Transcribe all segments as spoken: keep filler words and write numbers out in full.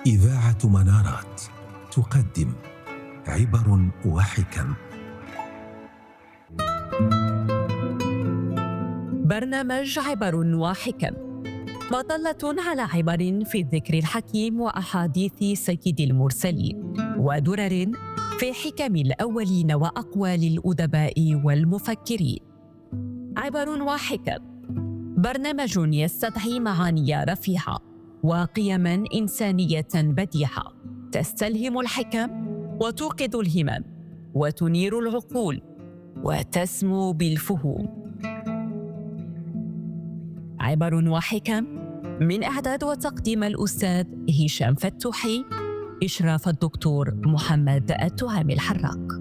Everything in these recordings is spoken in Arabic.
إذاعة منارات تقدم عبر وحكم. برنامج عبر وحكم، مطلة على عبر في الذكر الحكيم وأحاديث سيد المرسلين، ودرر في حكم الأولين وأقوال الأدباء والمفكرين. عبر وحكم برنامج يستدعي معاني رفيعة وقيما إنسانية بديعة تستلهم الحكم وتوقظ الهمم وتنير العقول وتسمو بالفهوم. عبر وحكم من إعداد وتقديم الأستاذ هشام فتوحي، إشراف الدكتور محمد التهامي الحراق.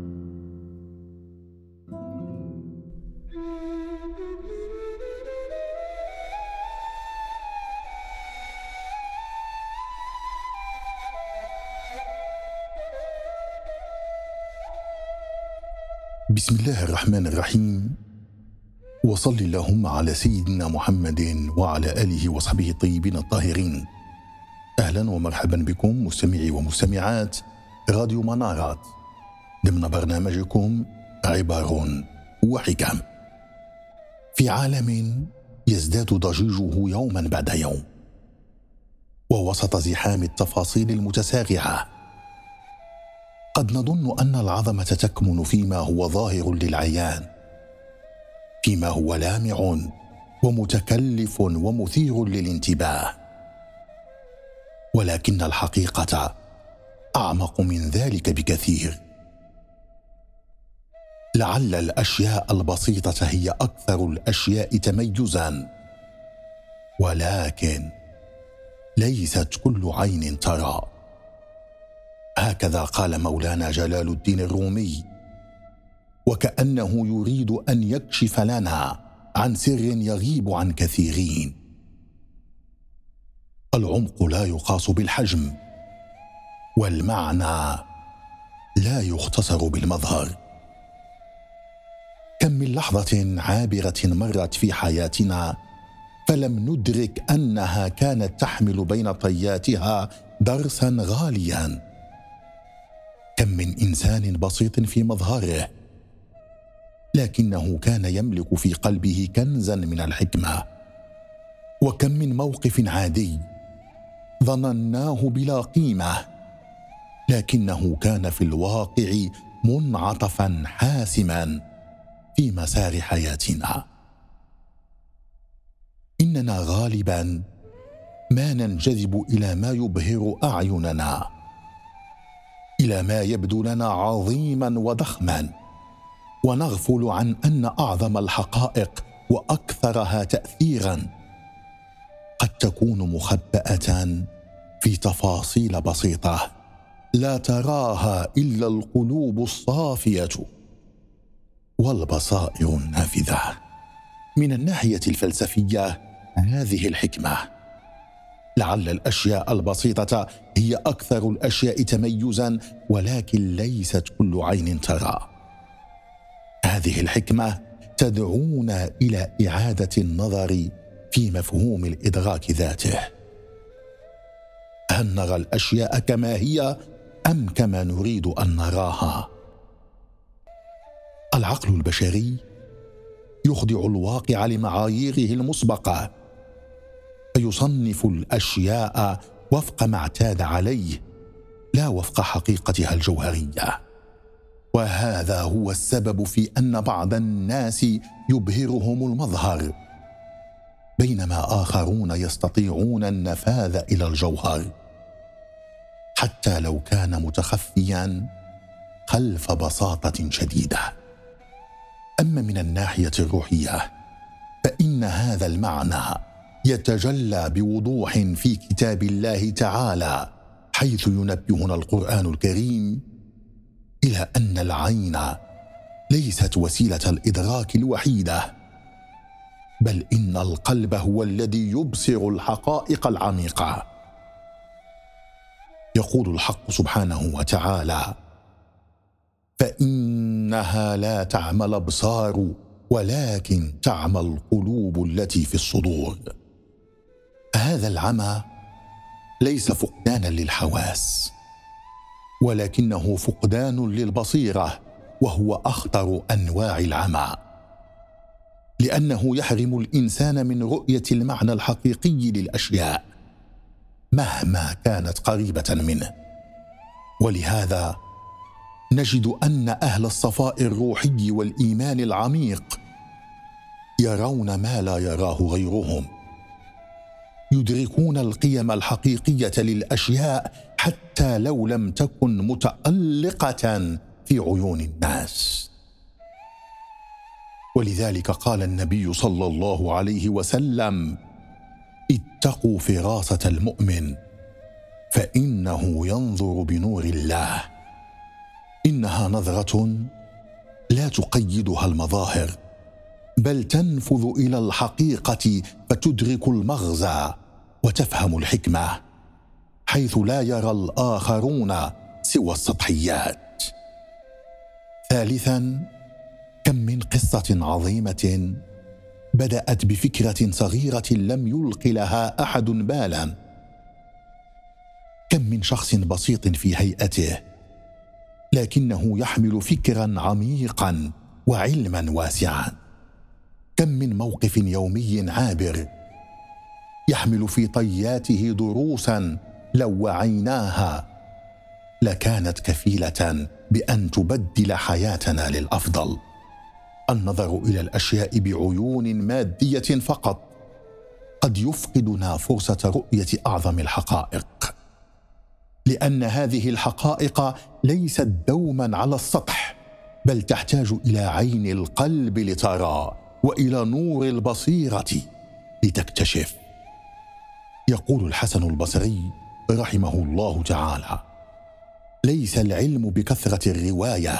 بسم الله الرحمن الرحيم، وصل اللهم على سيدنا محمد وعلى آله وصحبه الطيبين الطاهرين. أهلا ومرحبا بكم مستمعي ومستمعات راديو منارات ضمن برنامجكم عبر وحكم. في عالم يزداد ضجيجه يوما بعد يوم، ووسط زحام التفاصيل المتسارعة، قد نظن أن العظمة تكمن فيما هو ظاهر للعيان، فيما هو لامع ومتكلف ومثير للانتباه، ولكن الحقيقة أعمق من ذلك بكثير. لعل الأشياء البسيطة هي أكثر الأشياء تميزاً، ولكن ليست كل عين ترى. هكذا قال مولانا جلال الدين الرومي، وكأنه يريد أن يكشف لنا عن سر يغيب عن كثيرين. العمق لا يقاس بالحجم، والمعنى لا يختصر بالمظهر. كم من لحظة عابرة مرت في حياتنا فلم ندرك أنها كانت تحمل بين طياتها درسا غاليا. كم من إنسان بسيط في مظهره، لكنه كان يملك في قلبه كنزا من الحكمة. وكم من موقف عادي ظنناه بلا قيمة، لكنه كان في الواقع منعطفا حاسما في مسار حياتنا. إننا غالبا ما ننجذب إلى ما يبهر أعيننا، إلى ما يبدو لنا عظيما وضخما، ونغفل عن أن أعظم الحقائق وأكثرها تأثيرا قد تكون مخبأة في تفاصيل بسيطة لا تراها إلا القلوب الصافية والبصائر النافذة. من الناحية الفلسفية هذه الحكمة: لعل الأشياء البسيطة هي أكثر الأشياء تميزا، ولكن ليست كل عين ترى. هذه الحكمة تدعونا إلى إعادة النظر في مفهوم الإدراك ذاته. هل نرى الأشياء كما هي أم كما نريد أن نراها؟ العقل البشري يخضع الواقع لمعاييره المسبقة، فيصنف الأشياء وفق ما اعتاد عليه لا وفق حقيقتها الجوهرية. وهذا هو السبب في أن بعض الناس يبهرهم المظهر، بينما آخرون يستطيعون النفاذ إلى الجوهر حتى لو كان متخفيا خلف بساطة شديدة. أما من الناحية الروحية فإن هذا المعنى يتجلى بوضوح في كتاب الله تعالى، حيث ينبهنا القرآن الكريم إلى أن العين ليست وسيلة الإدراك الوحيدة، بل إن القلب هو الذي يبصر الحقائق العميقة. يقول الحق سبحانه وتعالى: فإنها لا تعمى الأبصار ولكن تعمى القلوب التي في الصدور. هذا العمى ليس فقدانا للحواس، ولكنه فقدان للبصيرة، وهو أخطر أنواع العمى، لأنه يحرم الإنسان من رؤية المعنى الحقيقي للأشياء مهما كانت قريبة منه. ولهذا نجد أن أهل الصفاء الروحي والإيمان العميق يرون ما لا يراه غيرهم، يدركون القيم الحقيقية للأشياء حتى لو لم تكن متألقة في عيون الناس. ولذلك قال النبي صلى الله عليه وسلم: اتقوا فراسة المؤمن فإنه ينظر بنور الله، إنها نظرة لا تقيدها المظاهر، بل تنفذ إلى الحقيقة فتدرك المغزى وتفهم الحكمة، حيث لا يرى الآخرون سوى السطحيات. ثالثاً، كم من قصة عظيمة بدأت بفكرة صغيرة لم يلق لها أحد بالاً. كم من شخص بسيط في هيئته لكنه يحمل فكراً عميقاً وعلماً واسعاً. كم من موقف يومي عابر يحمل في طياته دروساً لو وعيناها لكانت كفيلة بأن تبدل حياتنا للأفضل. النظر إلى الأشياء بعيون مادية فقط قد يفقدنا فرصة رؤية أعظم الحقائق، لأن هذه الحقائق ليست دوما على السطح، بل تحتاج إلى عين القلب لترى، وإلى نور البصيرة لتكتشف. يقول الحسن البصري رحمه الله تعالى: ليس العلم بكثرة الرواية،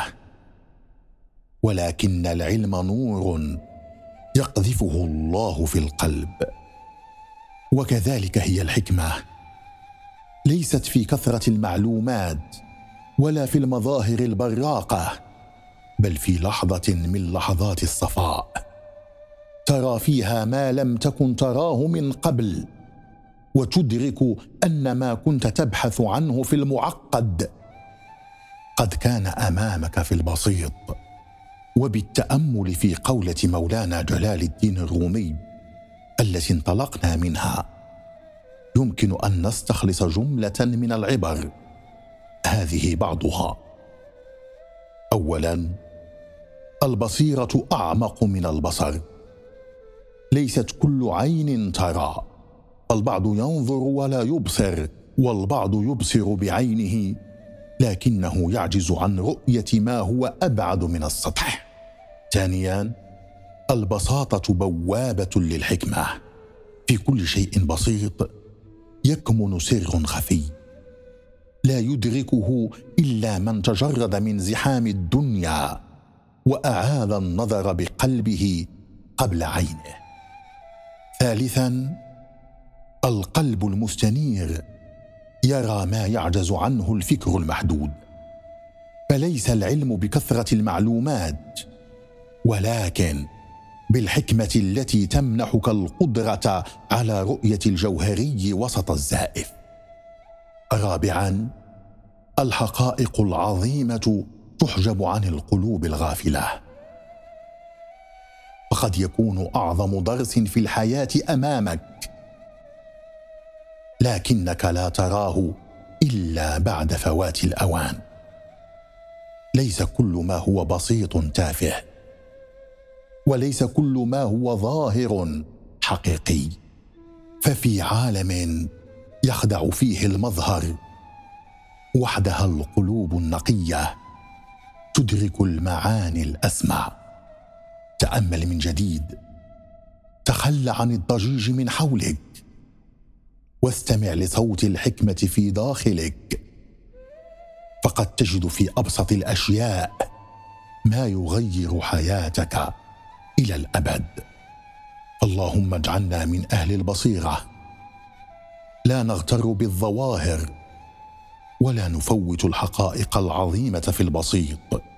ولكن العلم نور يقذفه الله في القلب. وكذلك هي الحكمة، ليست في كثرة المعلومات ولا في المظاهر البراقة، بل في لحظة من لحظات الصفاء ترى فيها ما لم تكن تراه من قبل، وتدرك أن ما كنت تبحث عنه في المعقد قد كان أمامك في البسيط. وبالتأمل في قولة مولانا جلال الدين الرومي التي انطلقنا منها يمكن أن نستخلص جملة من العبر، هذه بعضها: أولاً، البصيرة أعمق من البصر. ليست كل عين ترى، البعض ينظر ولا يبصر، والبعض يبصر بعينه لكنه يعجز عن رؤية ما هو أبعد من السطح. ثانياً، البساطة بوابة للحكمة. في كل شيء بسيط يكمن سر خفي لا يدركه إلا من تجرد من زحام الدنيا وأعاد النظر بقلبه قبل عينه. ثالثاً، القلب المستنير يرى ما يعجز عنه الفكر المحدود. فليس العلم بكثرة المعلومات، ولكن بالحكمة التي تمنحك القدرة على رؤية الجوهري وسط الزائف. رابعاً، الحقائق العظيمة تحجب عن القلوب الغافلة. فقد يكون أعظم درس في الحياة أمامك، لكنك لا تراه إلا بعد فوات الأوان. ليس كل ما هو بسيط تافه، وليس كل ما هو ظاهر حقيقي. ففي عالم يخدع فيه المظهر وحدها القلوب النقية تدرك المعاني الأسمى. تأمل من جديد، تخلى عن الضجيج من حولك، واستمع لصوت الحكمة في داخلك، فقد تجد في أبسط الأشياء ما يغير حياتك إلى الأبد. اللهم اجعلنا من أهل البصيرة، لا نغتر بالظواهر ولا نفوت الحقائق العظيمة في البسيط.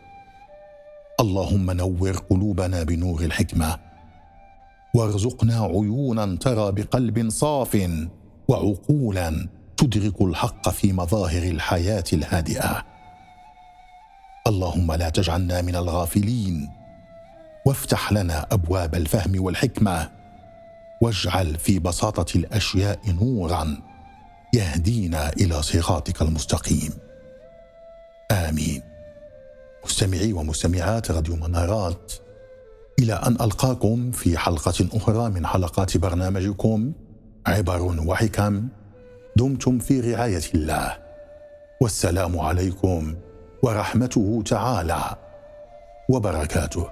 اللهم نور قلوبنا بنور الحكمة، وارزقنا عيونا ترى بقلب صاف، وعقولا تدرك الحق في مظاهر الحياة الهادئة. اللهم لا تجعلنا من الغافلين، وافتح لنا أبواب الفهم والحكمة، واجعل في بساطة الأشياء نوراً يهدينا إلى صراطك المستقيم. آمين. مستمعي ومستمعات راديو منارات، إلى أن ألقاكم في حلقة أخرى من حلقات برنامجكم عبر وحكم، دمتم في رعاية الله، والسلام عليكم ورحمته تعالى وبركاته.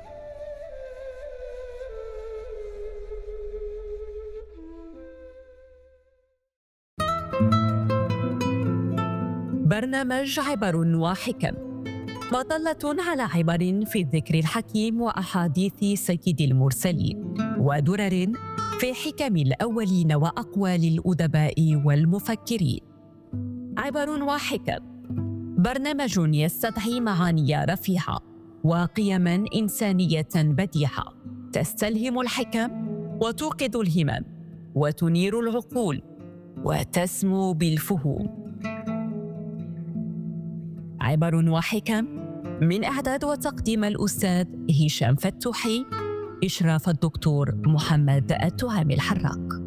برنامج عبر وحكم، مظلة على عبر في الذكر الحكيم وأحاديث سيد المرسلين، ودرر في حكم الأولين وأقوال الأدباء والمفكرين. عبر وحكم برنامج يستدعي معاني رفيعة وقيما إنسانية بديعة، تستلهم الحكم وتوقظ الهمم وتنير العقول وتسمو بالفهوم. عبر وحكم من إعداد وتقديم الأستاذ هشام فتوحي، إشراف الدكتور محمد التهامي الحراق.